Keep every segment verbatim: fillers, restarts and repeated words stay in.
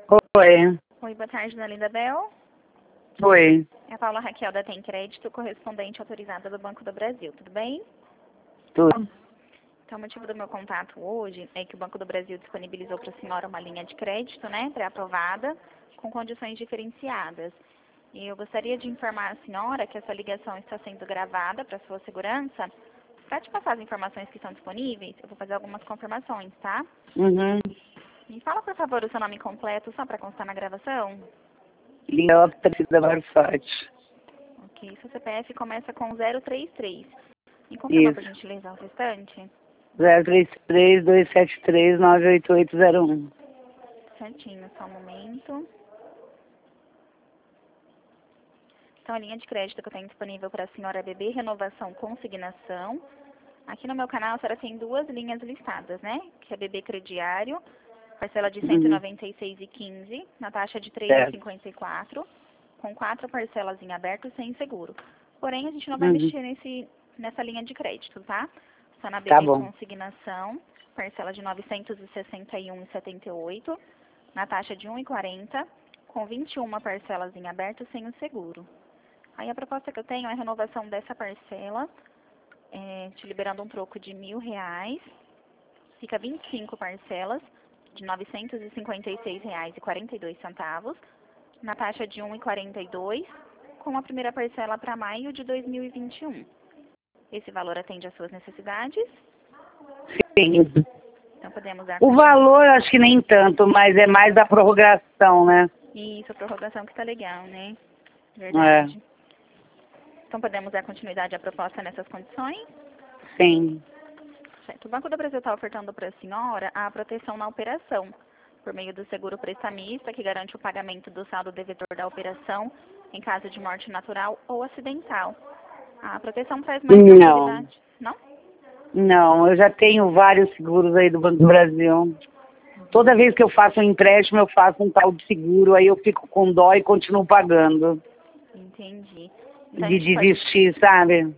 Oi. Oi, boa tarde, Dona Linda Bel. Oi. É a Paula Raquel da Tem Crédito, correspondente autorizada do Banco do Brasil, tudo bem? Tudo. Então, o motivo do meu contato hoje é que o Banco do Brasil disponibilizou para a senhora uma linha de crédito, né, pré-aprovada, com condições diferenciadas. E eu gostaria de informar a senhora que essa ligação está sendo gravada para sua segurança. Para te passar as informações que estão disponíveis, eu vou fazer algumas confirmações, tá? Uhum. Me fala, por favor, o seu nome completo, só para constar na gravação. Leóptera Barfatti. Ok, seu C P F começa com zero três três. Me confirma, por Isso. gentileza, o restante? zero três três, dois sete três, nove oito oito zero um. Certinho, só um momento. Então, a linha de crédito que eu tenho disponível para a senhora B B, renovação consignação. Aqui no meu canal, a senhora tem duas linhas listadas, né? Que é B B crediário, parcela de cento e Uhum. noventa e seis reais e quinze centavos, na taxa de três reais e Certo. cinquenta e quatro centavos, com quatro parcelas em aberto sem seguro. Porém, a gente não vai Uhum. mexer nesse, nessa linha de crédito, tá? Só na Tá B B bom. consignação, parcela de novecentos e sessenta e um reais e setenta e oito centavos, na taxa de um real e quarenta centavos, com vinte e uma parcelas em aberto sem o seguro. Aí a proposta que eu tenho é a renovação dessa parcela, é, te liberando um troco de mil reais, fica vinte e cinco parcelas de novecentos e cinquenta e seis reais e quarenta e dois centavos, na taxa de um real e quarenta e dois centavos, com a primeira parcela para maio de dois mil e vinte e um. Esse valor atende às suas necessidades? Sim. Então podemos dar O continuidade. valor acho que nem tanto, mas é mais a prorrogação, né? Isso, a prorrogação que está legal, né? É. Verdade. Então podemos dar continuidade à proposta nessas condições? Sim. Certo. O Banco do Brasil está ofertando para a senhora a proteção na operação, por meio do seguro prestamista, que garante o pagamento do saldo devedor da operação em caso de morte natural ou acidental. A proteção traz mais Não. tranquilidade. Não? Não, eu já tenho vários seguros aí do Banco do Brasil. Toda vez que eu faço um empréstimo, eu faço um tal de seguro, aí eu fico com dó e continuo pagando. Entendi. Então a De gente pode... desistir, sabe?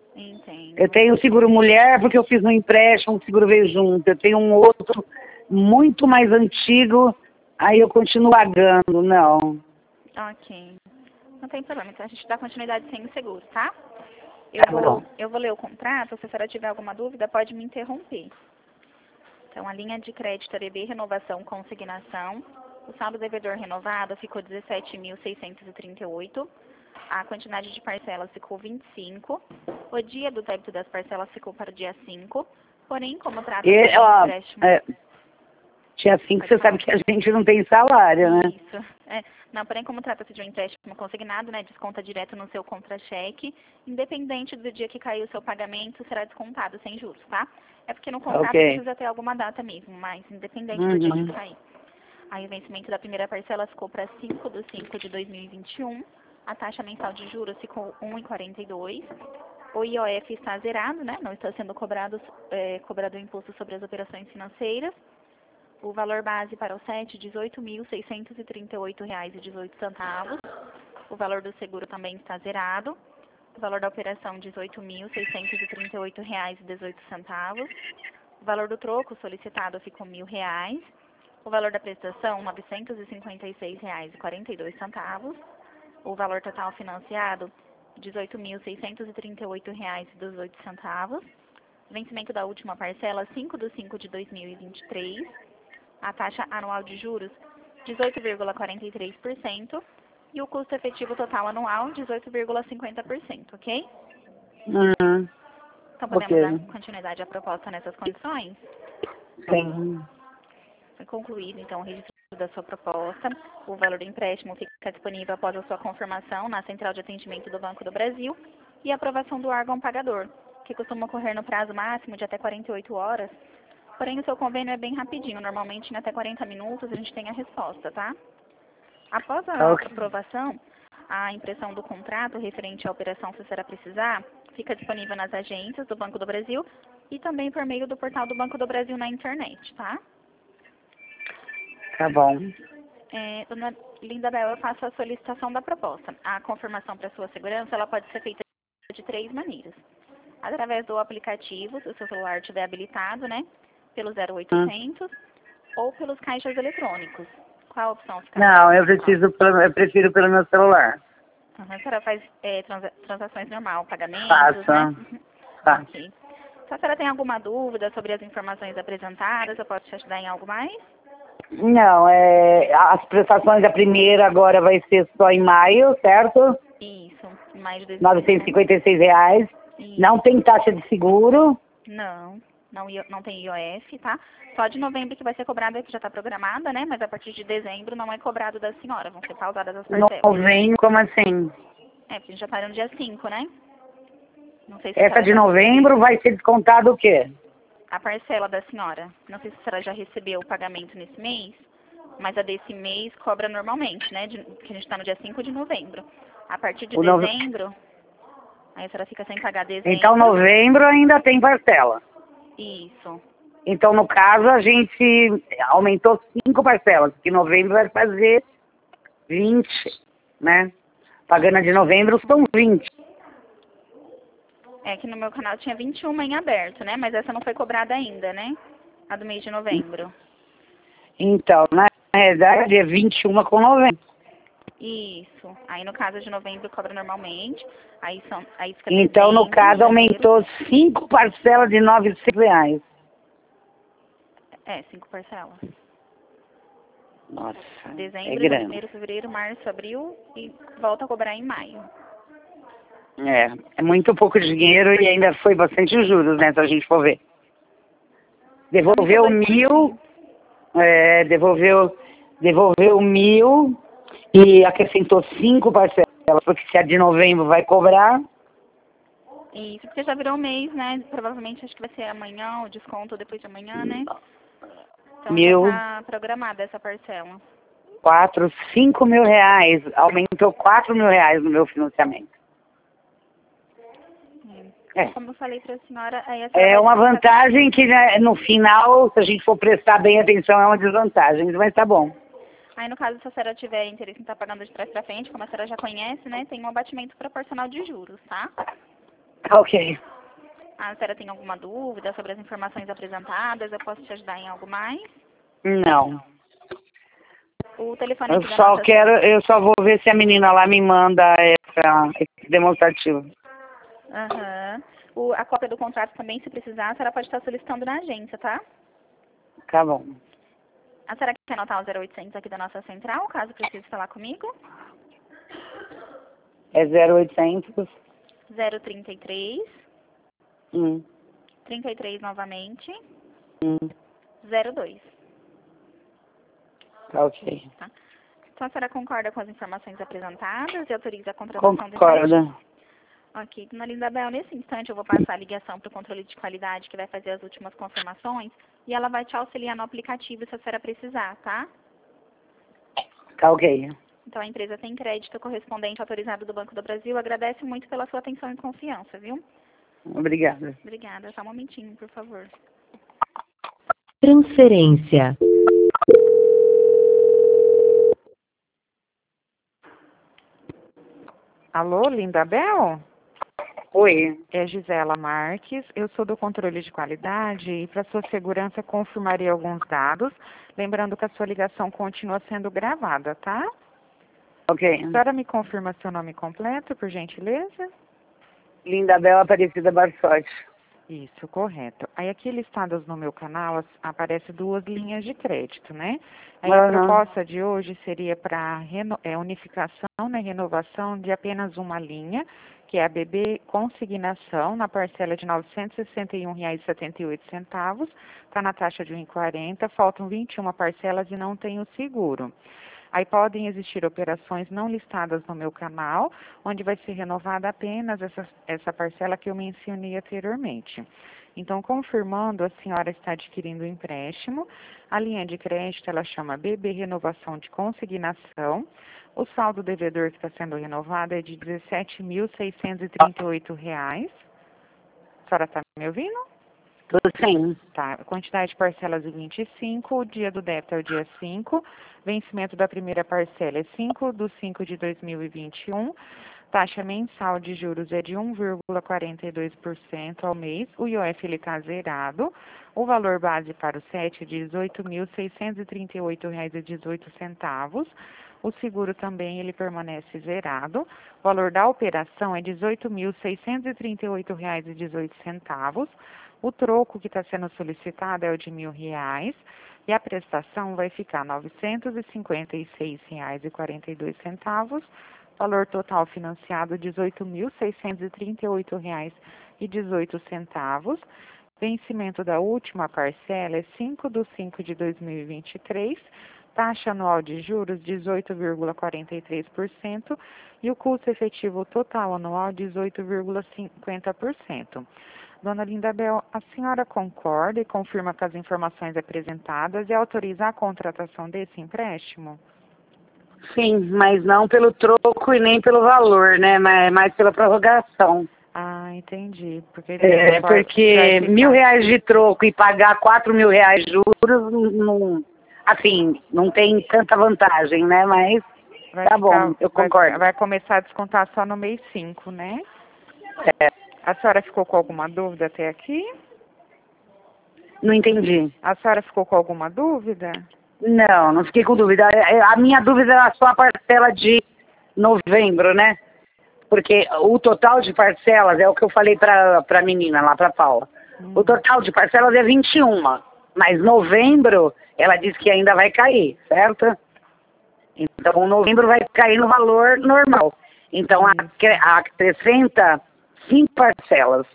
Eu Entendo. tenho o seguro mulher porque eu fiz um empréstimo, o seguro veio junto. Eu tenho um outro muito mais antigo, aí eu continuo pagando, não. Ok. Não tem problema. Então a gente dá continuidade sem o seguro, tá? Eu Tá vou, bom. eu vou ler o contrato. Se a senhora tiver alguma dúvida, pode me interromper. Então, a linha de crédito B B Renovação Consignação, o saldo devedor renovado ficou dezessete mil seiscentos e trinta e oito, a quantidade de parcelas ficou vinte e cinco, o dia do débito das parcelas ficou para o dia cinco, porém, como trata-se E, de um ó, empréstimo... é, dia cinco Pode você sabe falar. que a gente não tem salário, né? Isso. É, não, porém, como trata-se de um empréstimo consignado, né, desconta direto no seu contra-cheque, independente do dia que cair o seu pagamento, será descontado sem juros, tá? É porque no contrato Ok. precisa ter alguma data mesmo, mas independente do dia que Uhum. cair. Aí o vencimento da primeira parcela ficou para cinco de cinco de dois mil e vinte e um, a taxa mensal de juros ficou um real e quarenta e dois centavos, o I O F está zerado, né, não está sendo cobrado, é, cobrado o imposto sobre as operações financeiras. O valor base para o S E T, dezoito mil seiscentos e trinta e oito reais e dezoito centavos. O valor do seguro também está zerado. O valor da operação, dezoito mil seiscentos e trinta e oito reais e dezoito centavos. O valor do troco solicitado ficou mil reais. O valor da prestação, novecentos e cinquenta e seis reais e quarenta e dois centavos. O valor total financiado, dezoito mil seiscentos e trinta e oito reais e dezoito centavos. Vencimento da última parcela, cinco de cinco de dois mil e vinte e três. A taxa anual de juros, dezoito vírgula quarenta e três por cento, e o custo efetivo total anual, dezoito vírgula cinquenta por cento, ok? Uhum. Então podemos dar Ok. continuidade à proposta nessas condições? Sim. Foi concluído, então, o registro da sua proposta. O valor do empréstimo fica disponível após a sua confirmação na Central de Atendimento do Banco do Brasil e a aprovação do órgão pagador, que costuma ocorrer no prazo máximo de até quarenta e oito horas. Porém, o seu convênio é bem rapidinho. Normalmente, em até quarenta minutos, a gente tem a resposta, tá? Após a Ok. aprovação, a impressão do contrato referente à operação, se será precisar, fica disponível nas agências do Banco do Brasil e também por meio do portal do Banco do Brasil na internet, tá? Tá bom. É, dona Linda Bel, eu faço a solicitação da proposta. A confirmação para sua segurança, ela pode ser feita de três maneiras. Através do aplicativo, se o seu celular estiver habilitado, né? Pelo zero Hum. oitocentos ou pelos caixas eletrônicos. Qual a opção fica? Não, eu preciso, pelo- eu prefiro pelo meu celular. Uhum. A senhora faz é, transa transações normal, pagamentos, Faça. né? Uhum. Tá. Ok. Se a senhora tem alguma dúvida sobre as informações apresentadas, eu posso te ajudar em algo mais? Não, é, as prestações da primeira agora vai ser só em maio, certo? Isso, em maio de dois mil e vinte e um. novecentos e cinquenta e seis reais. Isso. Não tem taxa de seguro. Não, não, I- não tem I O F, tá? Só de novembro que vai ser cobrada, que já está programada, né? Mas a partir de dezembro não é cobrado da senhora, vão ser pausadas as parcelas. Novembro, como assim? É, porque a gente já está no dia cinco, né? Não sei se a Essa senhora de já novembro vai ser descontado o quê? a parcela da senhora. Não sei se a senhora já recebeu o pagamento nesse mês, mas a desse mês cobra normalmente, né? De, que a gente está no dia cinco de novembro. A partir de O nove- dezembro, aí a senhora fica sem pagar dezembro. Então, novembro ainda tem parcela. Isso. Então, no caso, a gente aumentou cinco parcelas, porque novembro vai fazer vinte, né? Pagando a de novembro são vinte. É que no meu canal tinha vinte e uma em aberto, né? Mas essa não foi cobrada ainda, né? A do mês de novembro. Então, na realidade, é vinte e um com novembro. Isso. Aí no caso de novembro cobra normalmente. Aí são, aí fica Então, no dezembro, caso, janeiro. aumentou cinco parcelas de novecentos reais. É, cinco parcelas. Nossa, é Dezembro, grande. janeiro, fevereiro, março, abril e volta a cobrar em maio. É, é muito pouco dinheiro e ainda foi bastante juros, né, se a gente for ver. Devolveu mil, é, devolveu, devolveu mil e acrescentou cinco parcelas, porque se a de novembro vai cobrar, Isso, porque já virou mês, né? Provavelmente acho que vai ser amanhã, o desconto depois de amanhã, né? Então mil, já tá programada essa parcela. quatro, cinco mil reais, aumentou quatro mil reais no meu financiamento. É. Como eu falei para a senhora, aí a senhora É vai uma descontar- vantagem que, né, no final, se a gente for prestar bem atenção, é uma desvantagem, mas tá bom. Aí, no caso, se a senhora tiver interesse em estar pagando de trás para frente, como a senhora já conhece, né, tem um abatimento proporcional de juros, tá? Ok. A senhora tem alguma dúvida sobre as informações apresentadas? Eu posso te ajudar em algo mais? Não. O telefone Eu aqui da só nossa... quero, eu só vou ver se a menina lá me manda essa, esse demonstrativo. Aham. O- A cópia do contrato também, se precisar, a senhora pode estar solicitando na agência, tá? Tá bom. A senhora quer anotar o zero oitocentos aqui da nossa central, caso precise falar comigo? É zero oitocentos. zero trinta e três, Hum, trinta e três novamente, hum, zero dois. tá ok. Tá? Então, a senhora concorda com as informações apresentadas e autoriza a contratação do empréstimo? Concorda. Ok, dona Lindabel, nesse instante eu vou passar a ligação para o controle de qualidade, que vai fazer as últimas confirmações, e ela vai te auxiliar no aplicativo se a senhora precisar, tá? Tá ok. Então, a empresa tem crédito correspondente autorizado do Banco do Brasil. Agradece muito pela sua atenção e confiança, viu? Obrigada. Obrigada. Só um momentinho, por favor. Transferência. Alô, Lindabel? Oi. É Gisela Marques, eu sou do controle de qualidade e para sua segurança confirmarei alguns dados, lembrando que a sua ligação continua sendo gravada, tá? Ok. A senhora me confirma seu nome completo, por gentileza? Lindabel Aparecida Barsotti. Isso, correto. Aí aqui listadas no meu canal as- aparece duas linhas de crédito, né? Aí a Aham. proposta de hoje seria para é, unificação, né, renovação de apenas uma linha, que é a B B Consignação, na parcela de novecentos e sessenta e um reais e setenta e oito centavos, está na taxa de um real e quarenta, faltam vinte e uma parcelas e não tem o seguro. Aí podem existir operações não listadas no meu canal, onde vai ser renovada apenas essa, essa parcela que eu mencionei anteriormente. Então, confirmando, a senhora está adquirindo o empréstimo. A linha de crédito, ela chama B B Renovação de Consignação. O saldo devedor que está sendo renovado é de dezessete mil seiscentos e trinta e oito reais. A senhora está me ouvindo? Tudo sim. Tá, quantidade de parcelas é vinte e cinco, o dia do débito é o dia cinco, vencimento da primeira parcela é cinco de cinco de dois mil e vinte e um, taxa mensal de juros é de um vírgula quarenta e dois por cento ao mês, o I O F ele está zerado, o valor base para o S E T é de dezoito mil seiscentos e trinta e oito reais e dezoito centavos, o seguro também ele permanece zerado, o valor da operação é dezoito mil seiscentos e trinta e oito reais e dezoito centavos, o troco que está sendo solicitado é o de mil reais, e a prestação vai ficar novecentos e cinquenta e seis reais e quarenta e dois centavos, valor total financiado dezoito mil seiscentos e trinta e oito reais e dezoito centavos, vencimento da última parcela é cinco de cinco de dois mil e vinte e três, taxa anual de juros dezoito vírgula quarenta e três por cento e o custo efetivo total anual dezoito vírgula cinquenta por cento. Dona Lindabel, a senhora concorda e confirma com as informações apresentadas e autoriza a contratação desse empréstimo? Sim, mas não pelo troco e nem pelo valor, né? Mas mais pela prorrogação. Ah, entendi. Porque, é, porque ficar... mil reais de troco e pagar quatro mil reais de juros, não, assim, não tem tanta vantagem, né? Mas vai tá ficar, bom, eu concordo. Vai, vai começar a descontar só no mês cinco, né? É. A senhora ficou com alguma dúvida até aqui? Não entendi. A senhora ficou com alguma dúvida? Não, não fiquei com dúvida. A minha dúvida era só a parcela de novembro, né? Porque o total de parcelas, é o que eu falei para a menina lá, para Paula. Hum. O total de parcelas é vinte e um, mas novembro, ela disse que ainda vai cair, certo? Então, novembro vai cair no valor normal. Então, a, acrescenta cinco parcelas.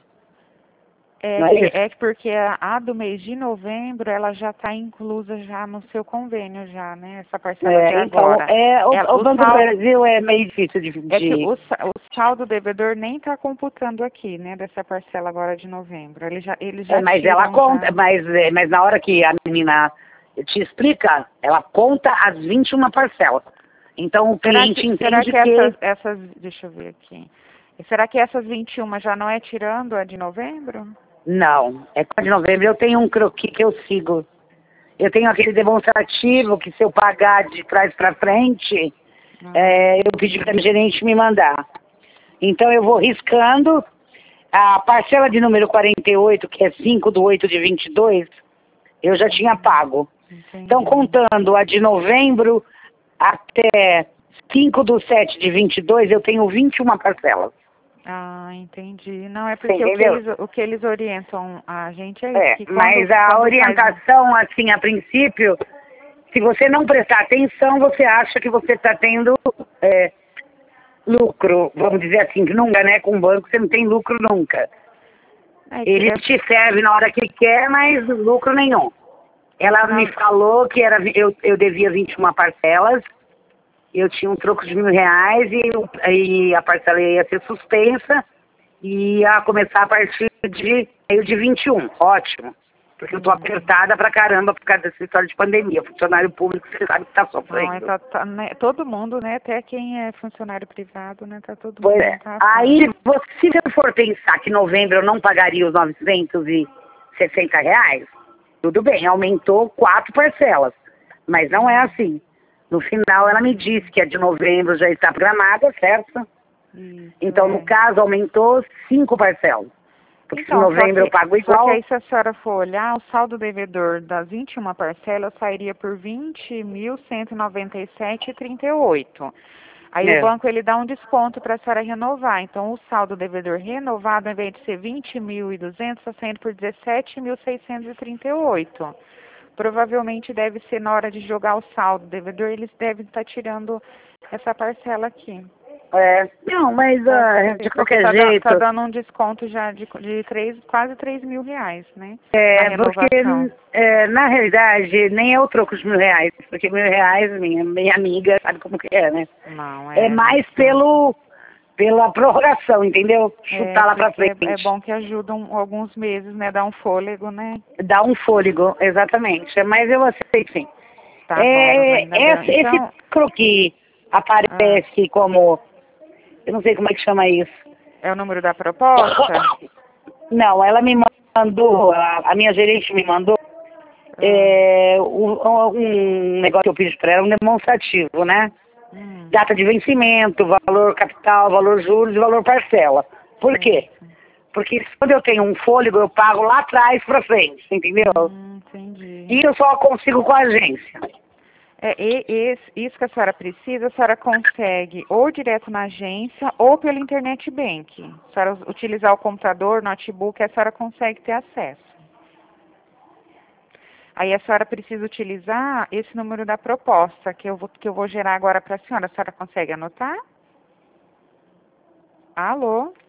É, é, que, é porque a, a do mês de novembro, ela já está inclusa já no seu convênio já, né? Essa parcela é, de então, agora. É, o, é, o Banco do Brasil é meio difícil de... de... É que o, o saldo devedor nem está computando aqui, né? Dessa parcela agora de novembro. Ele já, ele já é, mas ela conta, já... mas, é, mas na hora que a menina te explica, ela conta as vinte e uma parcelas. Então, o será cliente que, entende será que... que... Essas, essas, deixa eu ver aqui. Será que essas vinte e uma já não é tirando a de novembro? Não, é com a de novembro. Eu tenho um croquis que eu sigo. Eu tenho aquele demonstrativo que se eu pagar de trás para frente, ah. é, eu pedi para o gerente me mandar. Então eu vou riscando. A parcela de número quarenta e oito, que é cinco de oito de vinte e dois, eu já tinha pago. Entendi. Então, contando a de novembro até cinco de sete de vinte e dois, eu tenho vinte e uma parcelas. Ah, entendi. Não, é porque o que, eles, o que eles orientam a gente é isso. É, que quando, mas a quando orientação, faz... assim, a princípio, se você não prestar atenção, você acha que você está tendo é, lucro, vamos dizer assim, que nunca, né? Com o banco você não tem lucro nunca. É ele é... te serve na hora que ele quer, mas lucro nenhum. Ela não. me falou que era, eu, eu devia vinte e uma parcelas, eu tinha um troco de mil reais e, e a parcela ia ser suspensa e ia começar a partir de meio de vinte e um. Ótimo. Porque eu tô apertada pra caramba por causa dessa história de pandemia. Funcionário público, você sabe que tá sofrendo. Não, tá, tá, né, todo mundo, né? Até quem é funcionário privado, né? Tá todo pois mundo. É. Tá Aí, você, se eu for pensar que em novembro eu não pagaria os novecentos e sessenta reais, tudo bem, aumentou quatro parcelas. Mas não é assim. No final, ela me disse que a de novembro já está programada, certo? Isso, então, é. no caso, aumentou cinco parcelas. Porque então, se em novembro que, eu pago igual... Só que aí, se a senhora for olhar, o saldo devedor das vinte e uma parcelas sairia por vinte mil cento e noventa e sete reais e trinta e oito centavos. Aí é. o banco ele dá um desconto para a senhora renovar. Então, o saldo devedor renovado, ao invés de ser vinte mil e duzentos, está saindo por dezessete mil seiscentos e trinta e oito centavos. Provavelmente deve ser na hora de jogar o saldo devedor, eles devem estar tirando essa parcela aqui. É, não, mas uh, de qualquer tá jeito... Está dando um desconto já de, de três, quase três mil reais, né? É, porque é, na realidade nem é o troco de mil reais, porque mil reais, minha, minha amiga sabe como que é, né? Não, é... É mais pelo... pela prorrogação, entendeu? Chutar é, lá pra frente. É, é bom que ajuda um, alguns meses, né? Dá um fôlego, né? Dá um fôlego, exatamente. Mas eu aceito sim. Tá é, bom, esse, então... esse croquis aparece ah. como... Eu não sei como é que chama isso. É o número da proposta? Não, ela me mandou, a, a minha gerente me mandou ah. é, um, um negócio que eu pedi pra ela, um demonstrativo, né? Hum. data de vencimento, valor capital, valor juros e valor parcela. Por Certo. quê? Porque quando eu tenho um fôlego, eu pago lá atrás para frente, entendeu? Hum, entendi. E eu só consigo com a agência. É, e, esse- isso que a senhora precisa, a senhora consegue ou direto na agência ou pelo internet bank. A senhora utilizar o computador, notebook, a senhora consegue ter acesso. Aí a senhora precisa utilizar esse número da proposta que eu vou, que eu vou gerar agora para a senhora. A senhora consegue anotar? Alô?